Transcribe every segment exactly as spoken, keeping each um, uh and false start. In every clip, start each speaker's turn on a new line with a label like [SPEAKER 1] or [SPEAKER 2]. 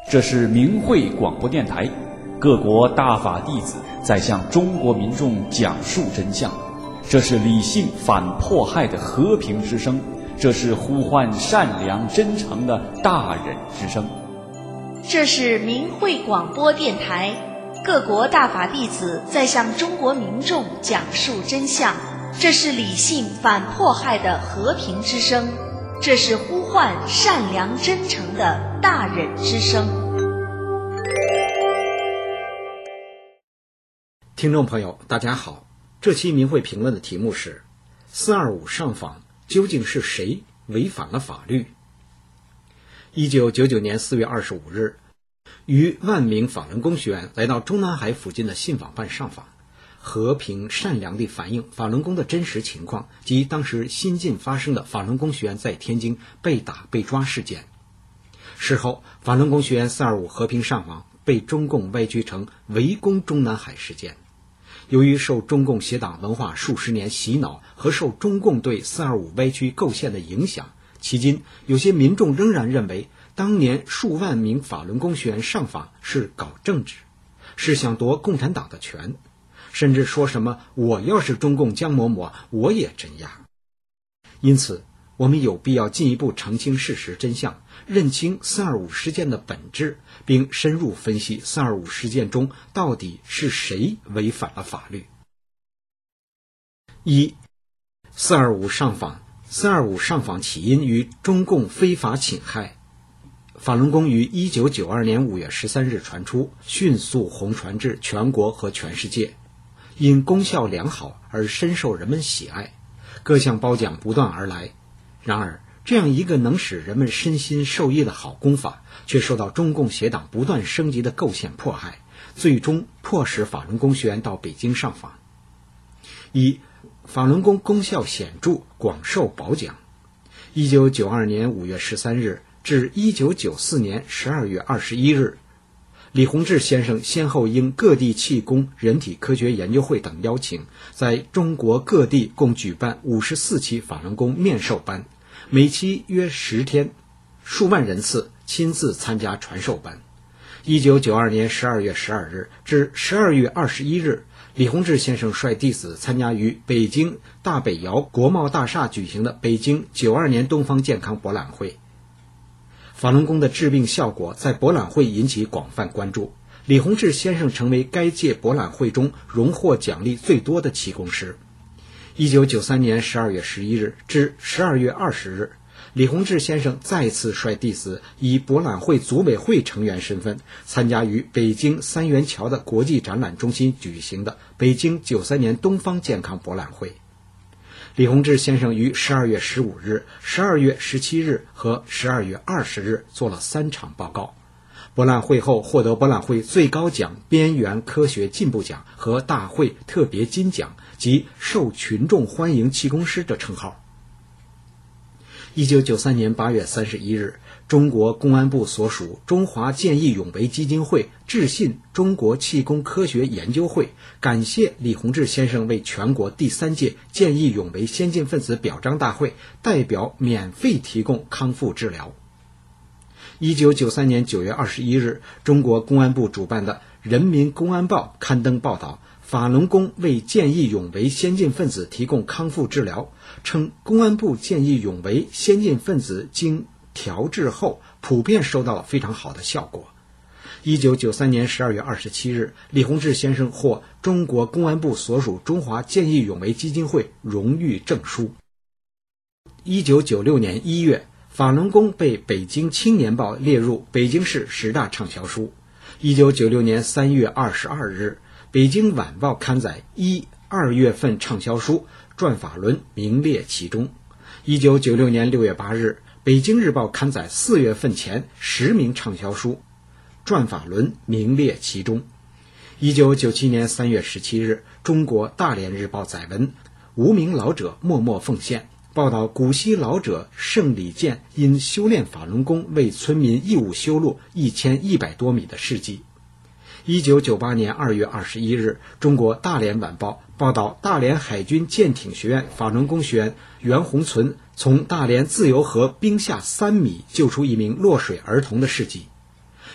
[SPEAKER 1] 这是明慧广播电台，各国大法弟子在向中国民众讲述真相。这是理性反迫害的和平之声，这是呼唤善良真诚的大忍之声。
[SPEAKER 2] 这是明慧广播电台，各国大法弟子在向中国民众讲述真相。这是理性反迫害的和平之声，这是呼唤善良真诚的大忍之声。
[SPEAKER 3] 听众朋友大家好，这期明慧评论的题目是四二五上访究竟是谁违反了法律？一九九九年四月二十五日，于万名法轮功学员来到中南海附近的信访办上访，和平善良地反映法轮功的真实情况及当时新近发生的法轮功学员在天津被打被抓事件。事后，法轮功学员四二五和平上访被中共歪曲成围攻中南海事件。由于受中共邪党文化数十年洗脑和受中共对四二五歪曲构陷的影响，迄今有些民众仍然认为当年数万名法轮功学员上访是搞政治，是想夺共产党的权，甚至说什么我要是中共江某某我也镇压。因此我们有必要进一步澄清事实真相，认清四二五事件的本质，并深入分析四二五事件中到底是谁违反了法律。一、四二五上访。四二五上访起因于中共非法侵害。法轮功于一九九二年五月十三日传出，迅速红传至全国和全世界，因功效良好而深受人们喜爱，各项褒奖不断而来。然而，这样一个能使人们身心受益的好功法，却受到中共邪党不断升级的构陷迫害，最终迫使法轮功学员到北京上访。一、法轮功功效显著，广受褒奖。一九九二年五月十三日至一九九四年十二月二十一日，李洪志先生先后应各地气功人体科学研究会等邀请，在中国各地共举办五十四期法轮功面授班，每期约十天，数万人次亲自参加传授班。一九九二年十二月十二日至十二月二十一日，李洪志先生率弟子参加于北京大北窑国贸大厦举行的北京九二年东方健康博览会。法轮功的治病效果在博览会引起广泛关注，李洪志先生成为该届博览会中荣获奖励最多的气功师。一九九三年十二月十一日至十二月二十日，李洪志先生再次率弟子以博览会组委会成员身份，参加于北京三元桥的国际展览中心举行的北京九三年东方健康博览会。李洪志先生于十二月十五日、十二月十七日和十二月二十日做了三场报告。博览会后获得博览会最高奖边缘科学进步奖和大会特别金奖及受群众欢迎气功师的称号。一九九三年八月三十一日，中国公安部所属中华见义勇为基金会致信中国气功科学研究会，感谢李洪志先生为全国第三届见义勇为先进分子表彰大会代表免费提供康复治疗。一九九三年九月二十一日，中国公安部主办的《人民公安报》刊登报道，法轮功为见义勇为先进分子提供康复治疗，称公安部见义勇为先进分子经调治后普遍收到了非常好的效果。一九九三年十二月二十七日，李洪志先生获中国公安部所属中华见义勇为基金会荣誉证书。一九九六年一月，法轮功被北京青年报列入北京市十大畅销书。一九九六年三月二十二日，北京晚报刊载一、二月份畅销书《转法轮》名列其中。一九九六年六月八日，北京日报刊载四月份前十名畅销书，《转法轮》名列其中。一九九七年三月十七日，中国大连日报载文，无名老者默默奉献，报道古稀老者盛礼健因修炼法轮功为村民义务修路一千一百多米的事迹。一九九八年二月二十一日，中国大连晚报报道大连海军舰艇学院法轮功学员袁洪存从大连自由河冰下三米救出一名落水儿童的事迹。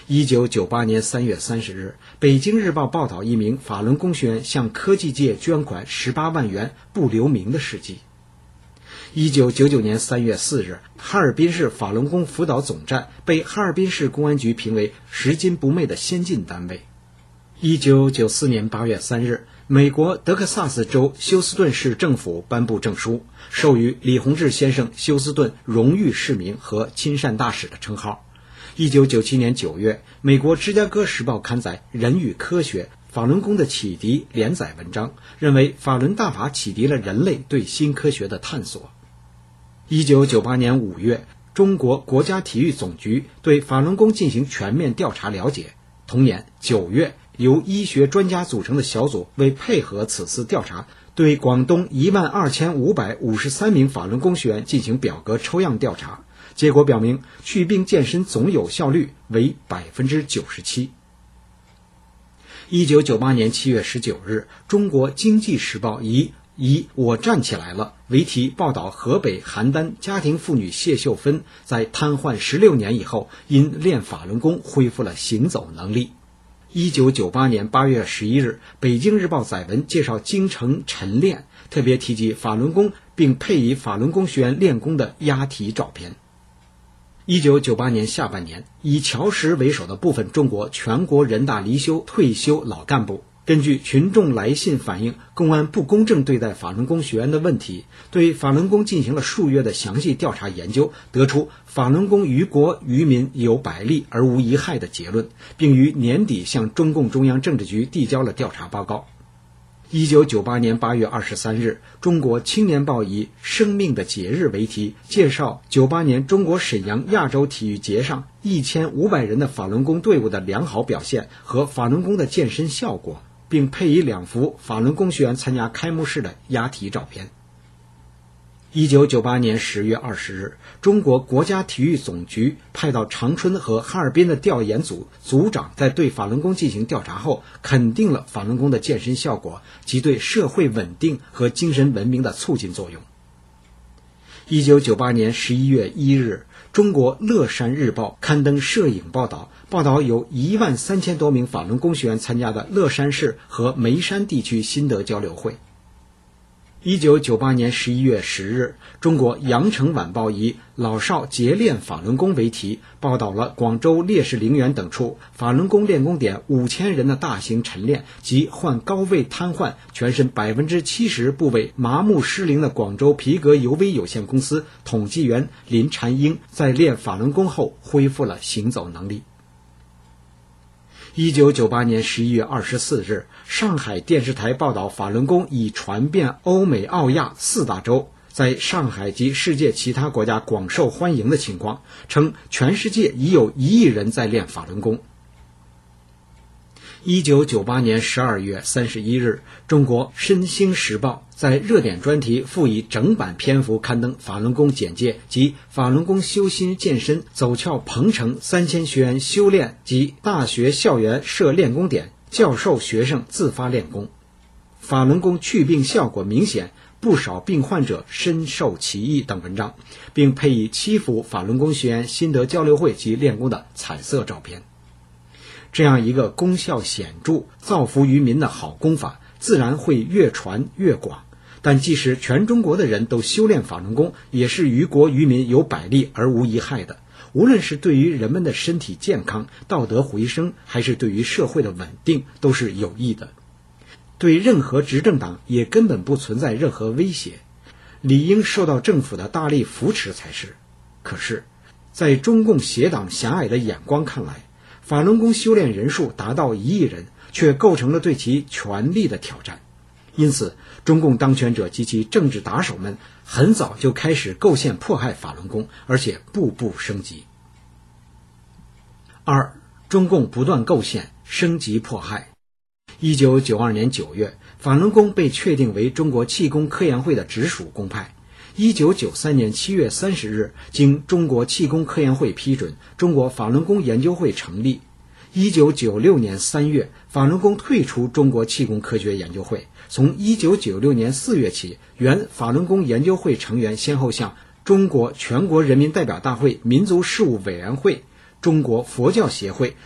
[SPEAKER 3] 一九九八年三月三十日，北京日报报道一名法轮功学员向科技界捐款十八万元不留名的事迹。一九九九年三月四日，哈尔滨市法轮功辅导总站被哈尔滨市公安局评为拾金不昧的先进单位。一九九四年八月三日，美国德克萨斯州休斯顿市政府颁布证书，授予李洪志先生休斯顿荣誉市民和亲善大使的称号。一九九七年九月，美国芝加哥时报刊载《人与科学：法轮功的启迪》连载文章，认为法轮大法启迪了人类对新科学的探索。一九九八年五月，中国国家体育总局对法轮功进行全面调查了解。同年九月，由医学专家组成的小组为配合此次调查，对广东一万二千五百五十三名法轮功学员进行表格抽样调查，结果表明祛病健身总有效率为 百分之九十七。一九九八年七月十九日，中国经济时报以以我站起来了为题报道河北邯郸家庭妇女谢秀芬在瘫痪十六年以后，因练法轮功恢复了行走能力。一九九八年八月十一日，北京日报载文介绍京城晨练，特别提及法轮功，并配以法轮功学员练功的押题照片。一九九八年下半年，以乔石为首的部分中国全国人大离休退休老干部根据群众来信反映公安不公正对待法轮功学员的问题，对法轮功进行了数月的详细调查研究，得出法轮功于国于民有百利而无一害的结论，并于年底向中共中央政治局递交了调查报告。一九九八年八月二十三日，中国青年报以生命的节日为题，介绍九八年中国沈阳亚洲体育节上一千五百人的法轮功队伍的良好表现和法轮功的健身效果，并配以两幅法轮功学员参加开幕式的押题照片。一九九八年十月二十日，中国国家体育总局派到长春和哈尔滨的调研组组长在对法轮功进行调查后，肯定了法轮功的健身效果及对社会稳定和精神文明的促进作用。一九九八年十一月一日，中国乐山日报刊登摄影报道，报道有一万三千多名法轮功学员参加的乐山市和眉山地区心得交流会。一九九八年十一月十日，中国羊城晚报以老少结练法轮功为题，报道了广州烈士陵园等处法轮功练功点五千人的大型晨练及患高位瘫痪、全身百分之七十部位麻木失灵的广州皮革尤微有限公司统计员林禅英在练法轮功后恢复了行走能力。一九九八年十一月二十四日，上海电视台报道法轮功已传遍欧美澳亚四大洲，在上海及世界其他国家广受欢迎的情况，称全世界已有一亿人在练法轮功。一九九八年十二月三十一日，中国申星时报在热点专题附以整版篇幅刊登法轮功简介及法轮功修心健身走俏鹏程三千学员修炼及大学校园设练功点，教授学生自发练功，法轮功祛病效果明显，不少病患者深受其益等文章，并配以七幅法轮功学员心得交流会及练功的彩色照片。这样一个功效显著、造福于民的好功法，自然会越传越广。但即使全中国的人都修炼法轮功，也是于国于民有百利而无一害的。无论是对于人们的身体健康、道德回升，还是对于社会的稳定，都是有益的。对任何执政党也根本不存在任何威胁，理应受到政府的大力扶持才是。可是，在中共邪党狭隘的眼光看来，法轮功修炼人数达到一亿人，却构成了对其权力的挑战。因此，中共当权者及其政治打手们很早就开始构陷迫害法轮功，而且步步升级。二、中共不断构陷，升级迫害。一九九二年九月，法轮功被确定为中国气功科研会的直属功派。一九九三年七月三十日，经中国气功科研会批准，中国法轮功研究会成立。一九九六年三月，法轮功退出中国气功科学研究会。从一九九六年四月起，原法轮功研究会成员先后向中国全国人民代表大会民族事务委员会、中国佛教协会、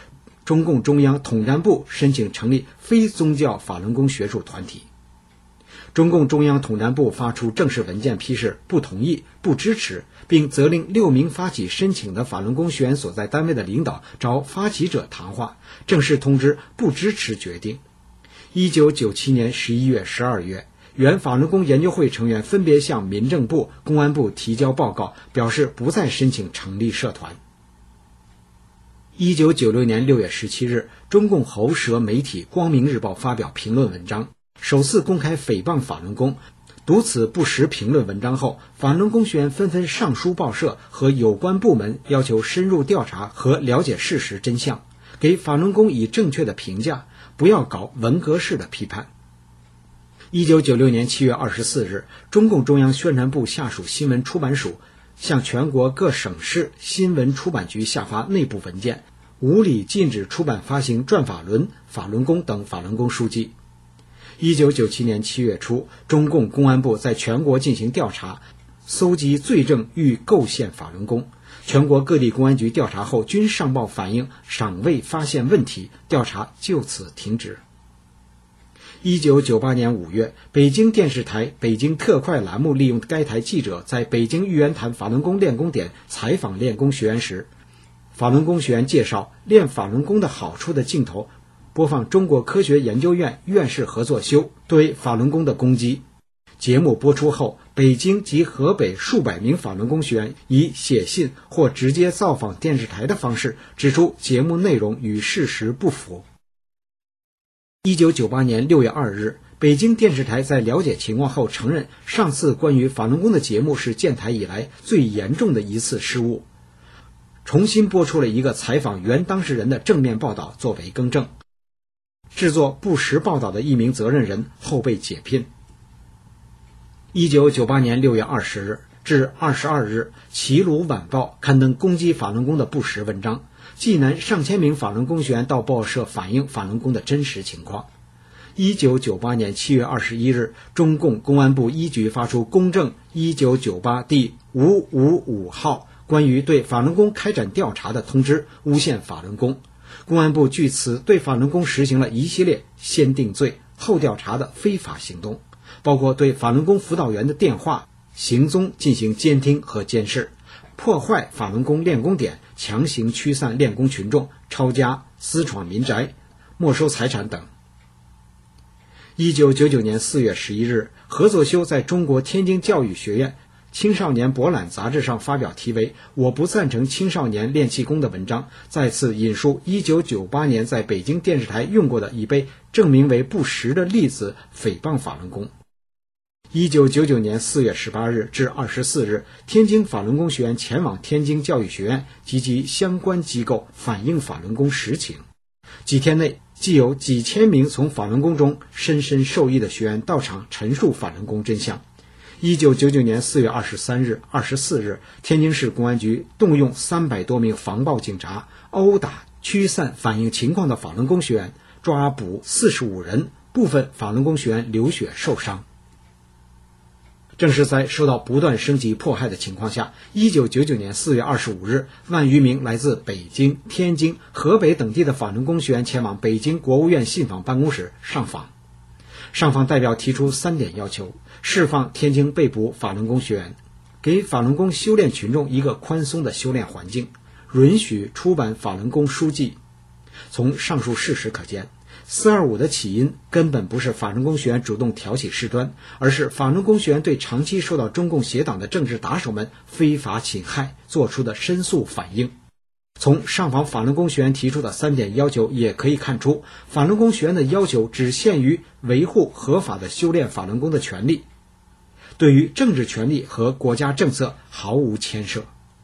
[SPEAKER 3] 中共中央统战部申请成立非宗教法轮功学术团体。中共中央统战部发出正式文件批示不同意、不支持，并责令六名发起申请的法轮功学员所在单位的领导找发起者谈话，正式通知不支持决定。一九九七年十一月、十二月，原法轮功研究会成员分别向民政部、公安部提交报告，表示不再申请成立社团。一九九六年六月十七日，中共喉舌媒体《光明日报》发表评论文章，首次公开诽谤法轮功。读此不实评论文章后，法轮功学员纷纷上书报社和有关部门，要求深入调查和了解事实真相，给法轮功以正确的评价，不要搞文革式的批判。一九九六年七月二十四日，中共中央宣传部下属新闻出版署向全国各省市新闻出版局下发内部文件，无理禁止出版发行转法轮、法轮功等法轮功书籍。一九九七年七月初，中共公安部在全国进行调查，搜集罪证欲构陷法轮功。全国各地公安局调查后均上报反映尚未发现问题，调查就此停止。一九九八年五月，北京电视台北京特快栏目利用该台记者在北京玉渊潭法轮功练功点采访练功学员时，法轮功学员介绍练法轮功的好处的镜头播放中国科学研究院院士何作修对法轮功的攻击。节目播出后，北京及河北数百名法轮功学员以写信或直接造访电视台的方式指出节目内容与事实不符。一九九八年六月二日，北京电视台在了解情况后承认，上次关于法轮功的节目是建台以来最严重的一次失误，重新播出了一个采访原当事人的正面报道作为更正。制作不实报道的一名责任人后被解聘。一九九八年六月二十日至二十二日，齐鲁晚报刊登攻击法轮功的不实文章，济南上千名法轮功学员到报社反映法轮功的真实情况。一九九八年七月二十一日，中共公安部一局发出公正一九九八第五五五号关于对法轮功开展调查的通知，诬陷法轮功。公安部据此对法轮功实行了一系列先定罪后调查的非法行动，包括对法轮功辅导员的电话、行踪进行监听和监视，破坏法轮功练功点，强行驱散练功群众，抄家、私闯民宅、没收财产等。一九九九年四月十一日，何作修在中国天津教育学院青少年博览杂志上发表题为《我不赞成青少年练气功》的文章，再次引述一九九八年在北京电视台用过的已被证明为不实的例子，诽谤法轮功。一九九九年四月十八日至二十四日，天津法轮功学员前往天津教育学院及其相关机构反映法轮功实情。几天内，既有几千名从法轮功中深深受益的学员到场陈述法轮功真相。一九九九年四月二十三日、二十四日，天津市公安局动用三百多名防暴警察，殴打、驱散反映情况的法轮功学员，抓捕四十五人，部分法轮功学员流血受伤。正是在受到不断升级迫害的情况下，一九九九年四月二十五日，万余名来自北京、天津、河北等地的法轮功学员前往北京国务院信访办公室上访。上访代表提出三点要求：释放天津被捕法轮功学员，给法轮功修炼群众一个宽松的修炼环境，允许出版法轮功书籍。从上述事实可见，四二五的起因根本不是法轮功学员主动挑起事端，而是法轮功学员对长期受到中共邪党的政治打手们非法侵害做出的申诉反应。从上访法轮功学员提出的三点要求也可以看出，法轮功学员的要求只限于维护合法的修炼法轮功的权利，对于政治权利和国家政策毫无牵涉。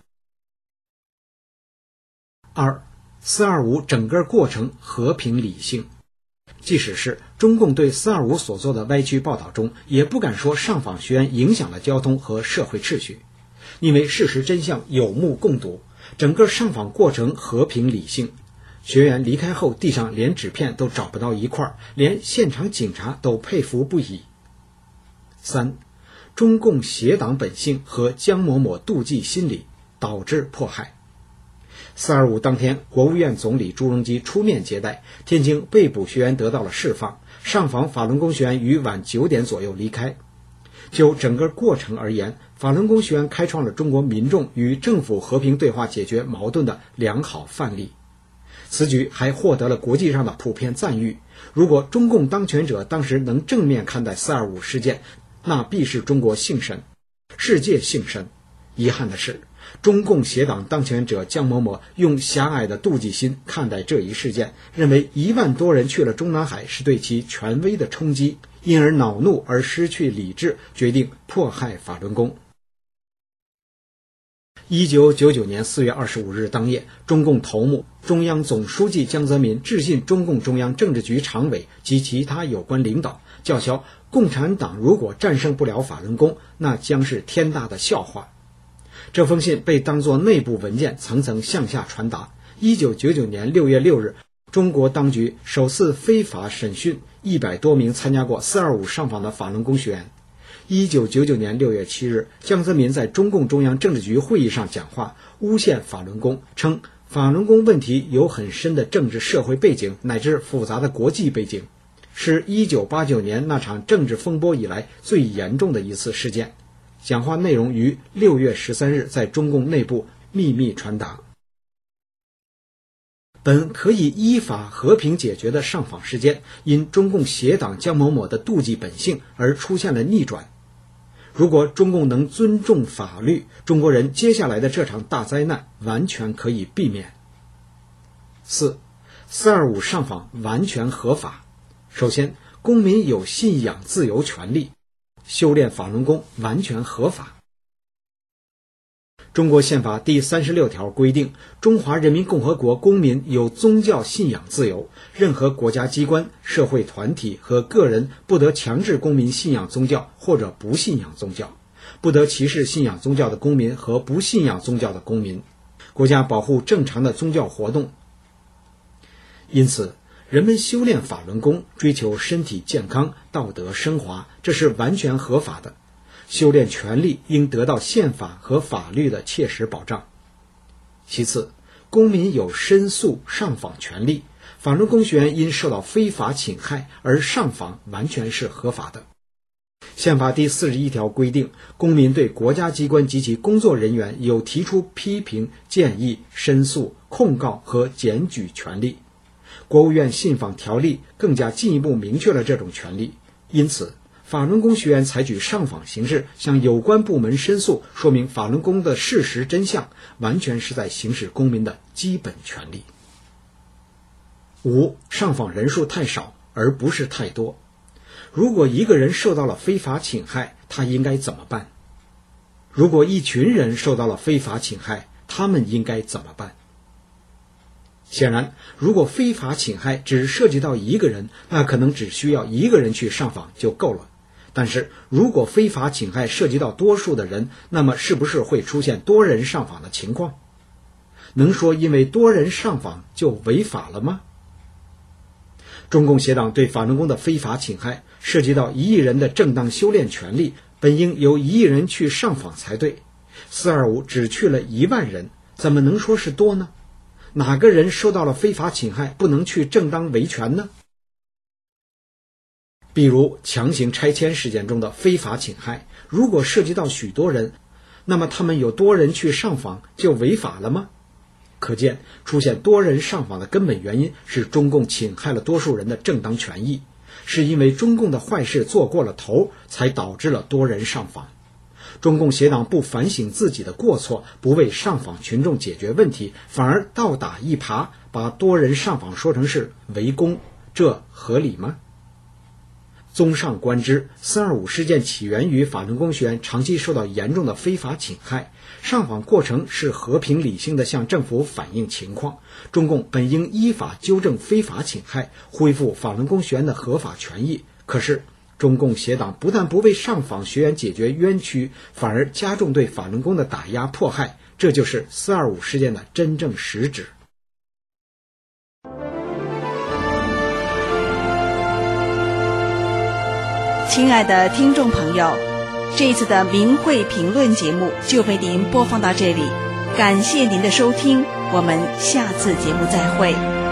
[SPEAKER 3] 二、四二五整个过程和平理性。即使是中共对四二五所做的歪曲报道中，也不敢说上访学员影响了交通和社会秩序，因为事实真相有目共睹，整个上访过程和平理性。学员离开后，地上连纸片都找不到一块，连现场警察都佩服不已。三、中共邪党本性和江某某妒忌心理导致迫害。 四二五当天，国务院总理朱镕基出面接待，天津被捕学员得到了释放，上访法轮功学员于晚九点左右离开。就整个过程而言，法轮功学员开创了中国民众与政府和平对话解决矛盾的良好范例。此举还获得了国际上的普遍赞誉。如果中共当权者当时能正面看待四二五事件，那必是中国幸甚，世界幸甚。遗憾的是，中共协党当权者江某某用狭隘的妒忌心看待这一事件，认为一万多人去了中南海是对其权威的冲击，因而恼怒而失去理智，决定迫害法轮功。一九九九年四月二十五日当夜，中共头目、中央总书记江泽民致信中共中央政治局常委及其他有关领导，叫嚣共产党如果战胜不了法轮功，那将是天大的笑话。这封信被当作内部文件层层向下传达。一九九九年六月六日，中国当局首次非法审讯一百多名参加过四二五上访的法轮功学员。一九九九年六月七日，江泽民在中共中央政治局会议上讲话，诬陷法轮功，称法轮功问题有很深的政治社会背景乃至复杂的国际背景，是一九八九年那场政治风波以来最严重的一次事件。讲话内容于六月十三日在中共内部秘密传达。本可以依法和平解决的上访事件，因中共协党江某某的妒忌本性而出现了逆转。如果中共能尊重法律，中国人接下来的这场大灾难完全可以避免。四、四二五上访完全合法。首先，公民有信仰自由权利，修炼法轮功完全合法。中国宪法第三十六条规定，中华人民共和国公民有宗教信仰自由，任何国家机关、社会团体和个人不得强制公民信仰宗教或者不信仰宗教，不得歧视信仰宗教的公民和不信仰宗教的公民。国家保护正常的宗教活动。因此，人们修炼法轮功，追求身体健康、道德升华，这是完全合法的。修炼权利应得到宪法和法律的切实保障。其次，公民有申诉上访权利，法轮功学员因受到非法侵害而上访完全是合法的。宪法第四十一条规定，公民对国家机关及其工作人员有提出批评、建议、申诉、控告和检举权利。国务院信访条例更加进一步明确了这种权利。因此，法轮功学员采取上访形式向有关部门申诉，说明法轮功的事实真相，完全是在行使公民的基本权利。五、上访人数太少，而不是太多。如果一个人受到了非法侵害，他应该怎么办？如果一群人受到了非法侵害，他们应该怎么办？显然，如果非法侵害只涉及到一个人，那可能只需要一个人去上访就够了。但是如果非法侵害涉及到多数的人，那么是不是会出现多人上访的情况？能说因为多人上访就违法了吗？中共协党对法轮功的非法侵害涉及到一亿人的正当修炼权利，本应由一亿人去上访才对。四二五只去了一万人，怎么能说是多呢？哪个人受到了非法侵害不能去正当维权呢？比如强行拆迁事件中的非法侵害，如果涉及到许多人，那么他们有多人去上访就违法了吗？可见出现多人上访的根本原因是中共侵害了多数人的正当权益，是因为中共的坏事做过了头，才导致了多人上访。中共协党不反省自己的过错，不为上访群众解决问题，反而倒打一耙，把多人上访说成是围攻，这合理吗？综上观之，四二五事件起源于法轮功学员长期受到严重的非法侵害，上访过程是和平理性的向政府反映情况，中共本应依法纠正非法侵害，恢复法轮功学员的合法权益。可是中共协党不但不为上访学员解决冤屈，反而加重对法轮功的打压迫害，这就是四二五事件的真正实质。
[SPEAKER 2] 亲爱的听众朋友，这一次的明慧评论节目就为您播放到这里， 感谢您的收听，我们下次节目再会。